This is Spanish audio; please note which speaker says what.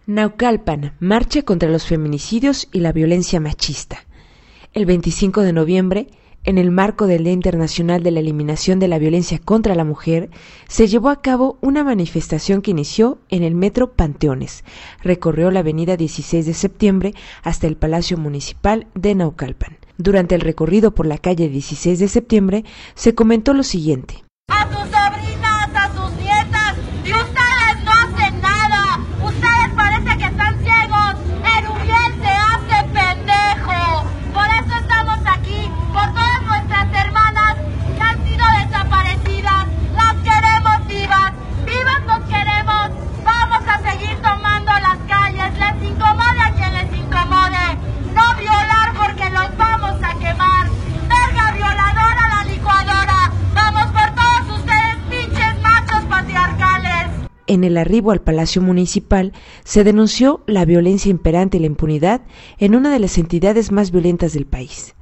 Speaker 1: Naucalpan, marcha contra los feminicidios y la violencia machista. El 25 de noviembre, en el marco del Día Internacional de la Eliminación de la Violencia contra la Mujer, se llevó a cabo una manifestación que inició en el Metro Panteones, recorrió la avenida 16 de septiembre hasta el Palacio Municipal de Naucalpan. Durante el recorrido por la calle 16 de septiembre, se comentó lo siguiente.
Speaker 2: A sus sobrinas, a sus nietas, y ustedes no hacen nada. Ustedes parece que están ciegos. Erubiel se hace pendejo. Por eso estamos aquí, por todas nuestras hermanas que han sido desaparecidas. Las queremos vivas, vivas nos queremos. Vamos a seguir tomando las calles, les incomode a quien les incomode. No violar porque los vamos a quemar. Verga violadora la licuadora. Vamos por todos ustedes, pinches machos patriarcales.
Speaker 1: En el arribo al Palacio Municipal se denunció la violencia imperante y la impunidad en una de las entidades más violentas del país.